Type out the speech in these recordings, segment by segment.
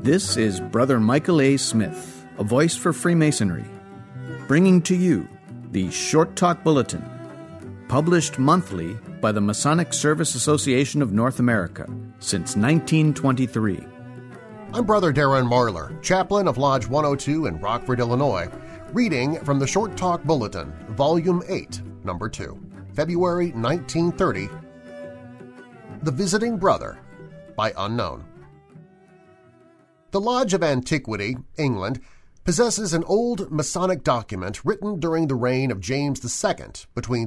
This is Brother Michael A. Smith, a voice for Freemasonry, bringing to you the Short Talk Bulletin, published monthly by the Masonic Service Association of North America since 1923. I'm Brother Darren Marlar, chaplain of Lodge 102 in Rockford, Illinois, reading from the Short Talk Bulletin, Volume 8, Number 2, February 1930, The Visiting Brother, by Unknown. The Lodge of Antiquity, England, possesses an old Masonic document written during the reign of James II between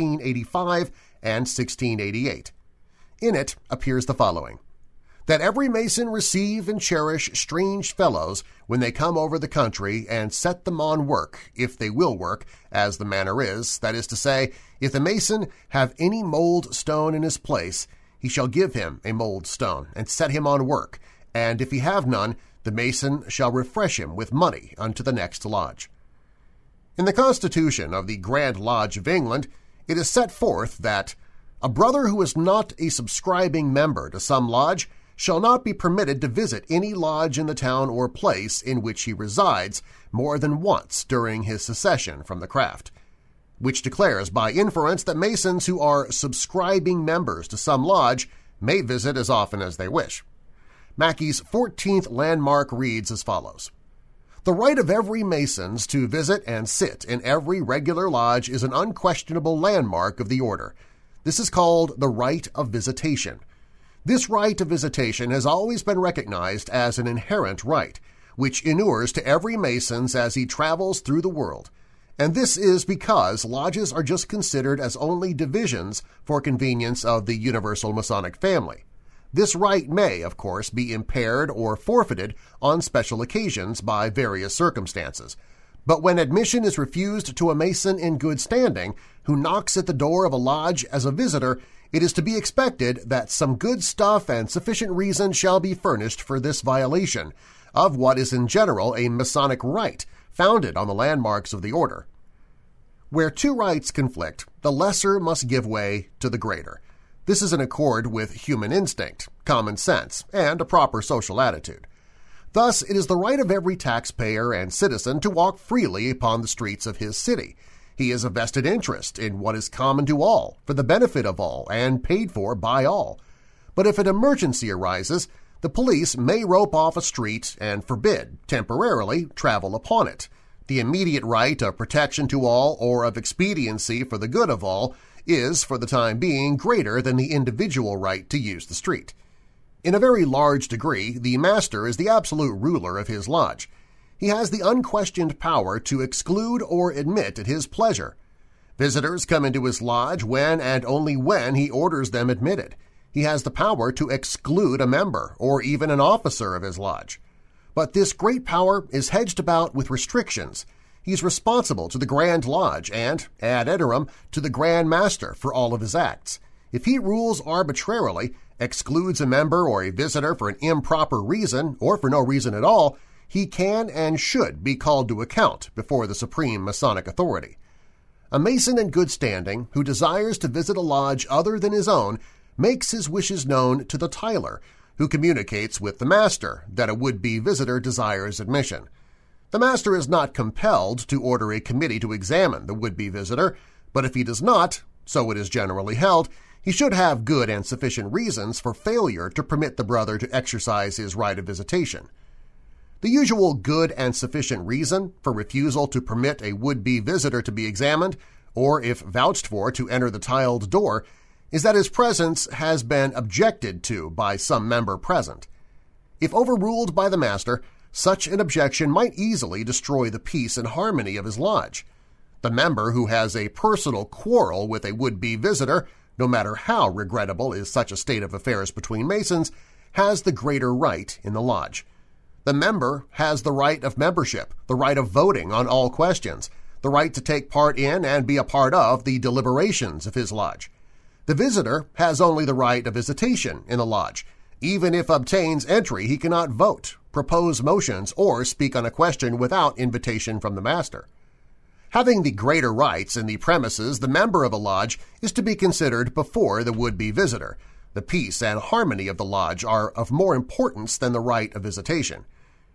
1685 and 1688. In it appears the following: that every Mason receive and cherish strange fellows when they come over the country and set them on work, if they will work, as the manner is, that is to say, if the Mason have any mold stone in his place, he shall give him a mold stone and set him on work, and if he have none, the Mason shall refresh him with money unto the next lodge. In the Constitution of the Grand Lodge of England, it is set forth that a brother who is not a subscribing member to some lodge shall not be permitted to visit any lodge in the town or place in which he resides more than once during his secession from the craft, which declares by inference that Masons who are subscribing members to some lodge may visit as often as they wish. Mackey's 14th landmark reads as follows: the right of every Masons to visit and sit in every regular lodge is an unquestionable landmark of the order. This is called the right of visitation. This right of visitation has always been recognized as an inherent right, which inures to every Mason as he travels through the world. And this is because lodges are just considered as only divisions for convenience of the universal Masonic family. This right may, of course, be impaired or forfeited on special occasions by various circumstances. But when admission is refused to a Mason in good standing who knocks at the door of a lodge as a visitor, it is to be expected that some good stuff and sufficient reason shall be furnished for this violation of what is in general a Masonic right founded on the landmarks of the order. Where two rights conflict, the lesser must give way to the greater. This is in accord with human instinct, common sense, and a proper social attitude. Thus, it is the right of every taxpayer and citizen to walk freely upon the streets of his city. He has a vested interest in what is common to all, for the benefit of all, and paid for by all. But if an emergency arises, the police may rope off a street and forbid, temporarily, travel upon it. The immediate right of protection to all or of expediency for the good of all is, for the time being, greater than the individual right to use the street. In a very large degree, the master is the absolute ruler of his lodge. He has the unquestioned power to exclude or admit at his pleasure. Visitors come into his lodge when and only when he orders them admitted. He has the power to exclude a member or even an officer of his lodge. But this great power is hedged about with restrictions. He is responsible to the Grand Lodge and, ad interim, to the Grand Master for all of his acts. If he rules arbitrarily, excludes a member or a visitor for an improper reason or for no reason at all, he can and should be called to account before the supreme Masonic authority. A Mason in good standing who desires to visit a lodge other than his own makes his wishes known to the Tyler, who communicates with the Master that a would-be visitor desires admission. The Master is not compelled to order a committee to examine the would-be visitor, but if he does not, so it is generally held, he should have good and sufficient reasons for failure to permit the brother to exercise his right of visitation. The usual good and sufficient reason for refusal to permit a would-be visitor to be examined, or if vouched for to enter the tiled door, is that his presence has been objected to by some member present. If overruled by the Master, such an objection might easily destroy the peace and harmony of his lodge. The member who has a personal quarrel with a would-be visitor, no matter how regrettable is such a state of affairs between Masons, has the greater right in the lodge. The member has the right of membership, the right of voting on all questions, the right to take part in and be a part of the deliberations of his lodge. The visitor has only the right of visitation in the lodge. Even if obtains entry, he cannot vote, propose motions, or speak on a question without invitation from the Master. Having the greater rights in the premises, the member of a lodge is to be considered before the would-be visitor. The peace and harmony of the lodge are of more importance than the right of visitation.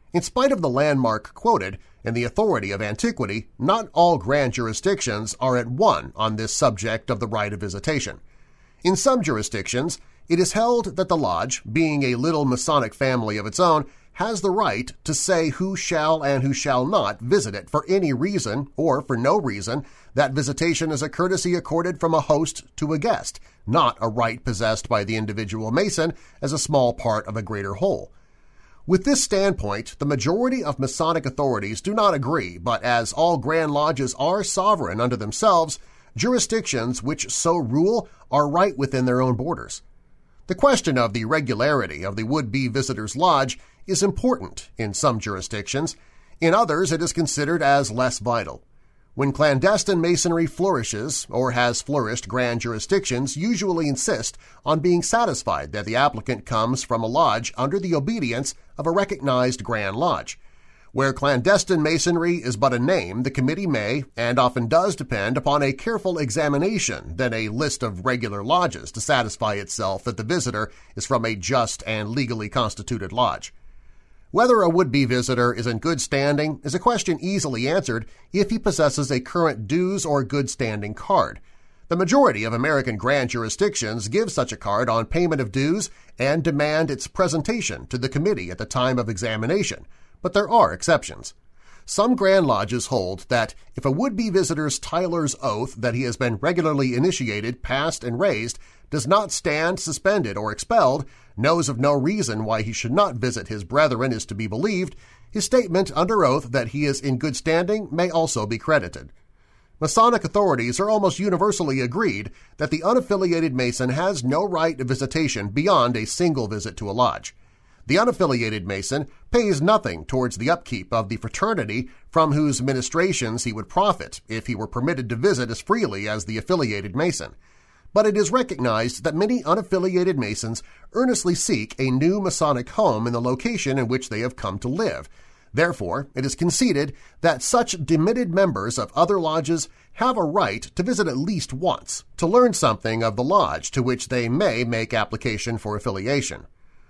In spite of the landmark quoted and the authority of antiquity, not all grand jurisdictions are at one on this subject of the right of visitation. In some jurisdictions, it is held that the lodge, being a little Masonic family of its own, has the right to say who shall and who shall not visit it for any reason or for no reason. That visitation is a courtesy accorded from a host to a guest, not a right possessed by the individual Mason as a small part of a greater whole. With this standpoint, the majority of Masonic authorities do not agree, but as all Grand Lodges are sovereign unto themselves, jurisdictions which so rule are right within their own borders. The question of the regularity of the would-be visitor's lodge is important in some jurisdictions. In others, it is considered as less vital. When clandestine Masonry flourishes or has flourished, grand jurisdictions usually insist on being satisfied that the applicant comes from a lodge under the obedience of a recognized Grand Lodge. Where clandestine Masonry is but a name, the committee may, and often does, depend upon a careful examination than a list of regular lodges to satisfy itself that the visitor is from a just and legally constituted lodge. Whether a would-be visitor is in good standing is a question easily answered if he possesses a current dues or good standing card. The majority of American grand jurisdictions give such a card on payment of dues and demand its presentation to the committee at the time of examination, but there are exceptions. Some Grand Lodges hold that if a would-be visitor's Tyler's oath that he has been regularly initiated, passed, and raised does not stand suspended or expelled, knows of no reason why he should not visit his brethren is to be believed, his statement under oath that he is in good standing may also be credited. Masonic authorities are almost universally agreed that the unaffiliated Mason has no right of visitation beyond a single visit to a lodge. The unaffiliated Mason pays nothing towards the upkeep of the fraternity from whose ministrations he would profit if he were permitted to visit as freely as the affiliated Mason. But it is recognized that many unaffiliated Masons earnestly seek a new Masonic home in the location in which they have come to live. Therefore, it is conceded that such demitted members of other lodges have a right to visit at least once to learn something of the lodge to which they may make application for affiliation.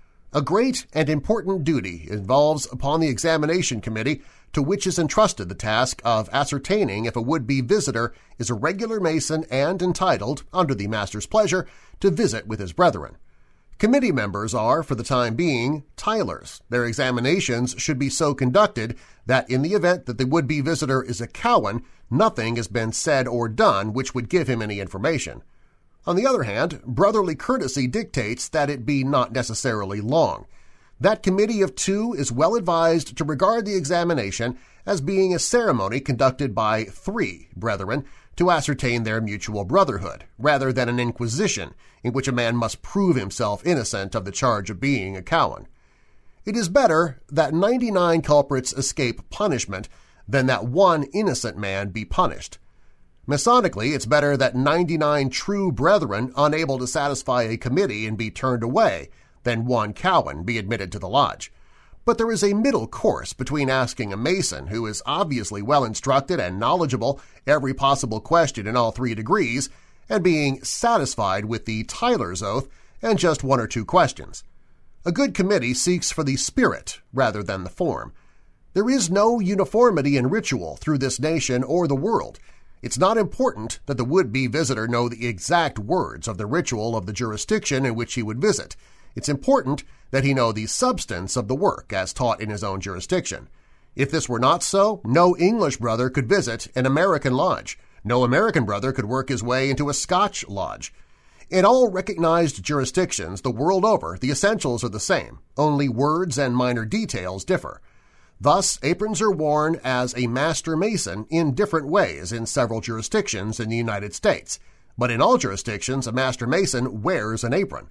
A great and important duty involves upon the examination committee to which is entrusted the task of ascertaining if a would-be visitor is a regular Mason and entitled, under the master's pleasure, to visit with his brethren. Committee members are, for the time being, Tylers. Their examinations should be so conducted that in the event that the would-be visitor is a Cowan, nothing has been said or done which would give him any information. On the other hand, brotherly courtesy dictates that it be not necessarily long. That committee of two is well advised to regard the examination as being a ceremony conducted by 3 brethren to ascertain their mutual brotherhood, rather than an inquisition in which a man must prove himself innocent of the charge of being a Cowan. It is better that 99 culprits escape punishment than that one innocent man be punished. Masonically, it's better that 99 true brethren unable to satisfy a committee and be turned away than one Cowan be admitted to the lodge. But there is a middle course between asking a Mason who is obviously well instructed and knowledgeable every possible question in all 3 degrees and being satisfied with the Tyler's oath and just 1 or 2 questions. A good committee seeks for the spirit rather than the form. There is no uniformity in ritual through this nation or the world. It's not important that the would-be visitor know the exact words of the ritual of the jurisdiction in which he would visit. It's important that he know the substance of the work as taught in his own jurisdiction. If this were not so, no English brother could visit an American lodge. No American brother could work his way into a Scotch lodge. In all recognized jurisdictions the world over, the essentials are the same, only words and minor details differ. Thus, aprons are worn as a Master Mason in different ways in several jurisdictions in the United States, but in all jurisdictions a Master Mason wears an apron.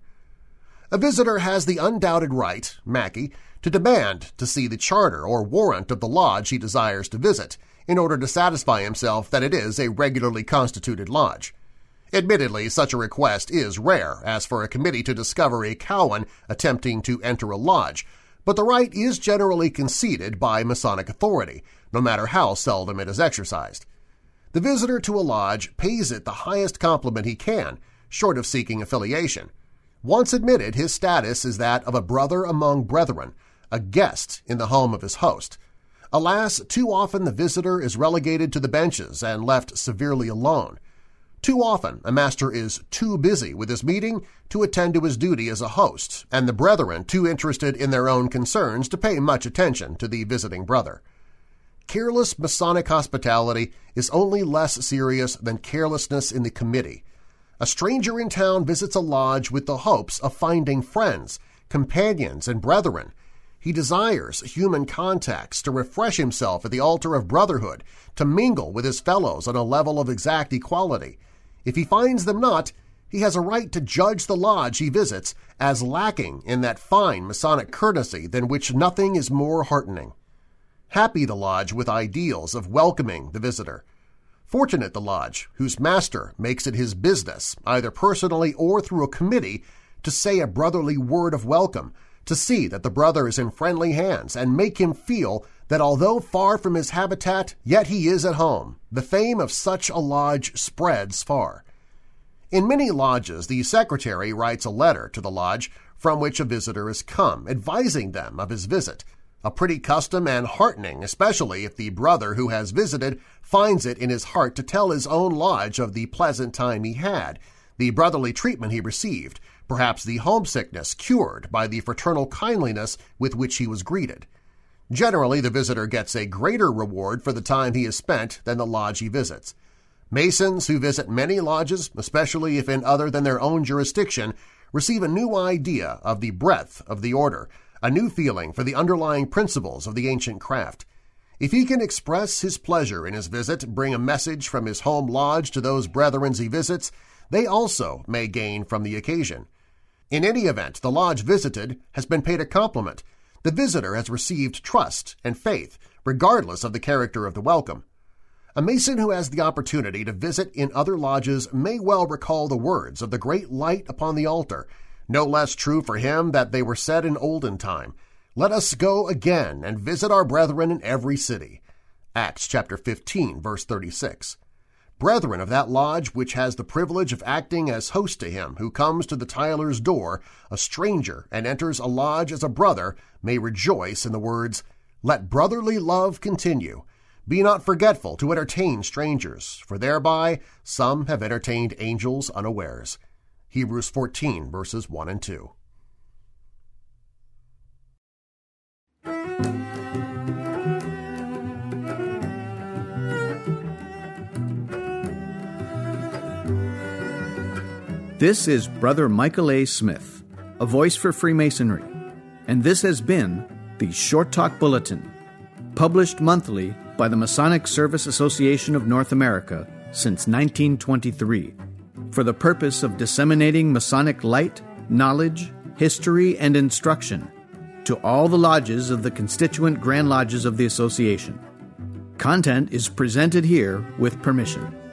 A visitor has the undoubted right, Mackey, to demand to see the charter or warrant of the lodge he desires to visit in order to satisfy himself that it is a regularly constituted lodge. Admittedly, such a request is rare, as for a committee to discover a Cowan attempting to enter a lodge, but the right is generally conceded by Masonic authority, no matter how seldom it is exercised. The visitor to a lodge pays it the highest compliment he can, short of seeking affiliation. Once admitted, his status is that of a brother among brethren, a guest in the home of his host. Alas, too often the visitor is relegated to the benches and left severely alone. Too often a master is too busy with his meeting to attend to his duty as a host, and the brethren too interested in their own concerns to pay much attention to the visiting brother. Careless Masonic hospitality is only less serious than carelessness in the committee. A stranger in town visits a lodge with the hopes of finding friends, companions, and brethren. He desires human contacts to refresh himself at the altar of brotherhood, to mingle with his fellows on a level of exact equality. If he finds them not, he has a right to judge the lodge he visits as lacking in that fine Masonic courtesy than which nothing is more heartening. Happy the lodge with ideals of welcoming the visitor. Fortunate the lodge whose master makes it his business, either personally or through a committee, to say a brotherly word of welcome, to see that the brother is in friendly hands and make him feel that although far from his habitat, yet he is at home. The fame of such a lodge spreads far. In many lodges, the secretary writes a letter to the lodge from which a visitor has come, advising them of his visit. A pretty custom and heartening, especially if the brother who has visited finds it in his heart to tell his own lodge of the pleasant time he had, the brotherly treatment he received, perhaps the homesickness cured by the fraternal kindliness with which he was greeted. Generally, the visitor gets a greater reward for the time he has spent than the lodge he visits. Masons who visit many lodges, especially if in other than their own jurisdiction, receive a new idea of the breadth of the order, a new feeling for the underlying principles of the ancient craft. If he can express his pleasure in his visit, bring a message from his home lodge to those brethren he visits, they also may gain from the occasion. In any event, the lodge visited has been paid a compliment. The visitor has received trust and faith, regardless of the character of the welcome. A Mason who has the opportunity to visit in other lodges may well recall the words of the great light upon the altar, no less true for him that they were said in olden time, "Let us go again and visit our brethren in every city." Acts chapter 15, verse 36. Brethren of that lodge which has the privilege of acting as host to him who comes to the tiler's door, a stranger, and enters a lodge as a brother, may rejoice in the words, "Let brotherly love continue. Be not forgetful to entertain strangers, for thereby some have entertained angels unawares." Hebrews 14, verses 1 and 2. This is Brother Michael A. Smith, a voice for Freemasonry, and this has been the Short Talk Bulletin, published monthly by the Masonic Service Association of North America since 1923, for the purpose of disseminating Masonic light, knowledge, history, and instruction to all the lodges of the constituent Grand Lodges of the Association. Content is presented here with permission.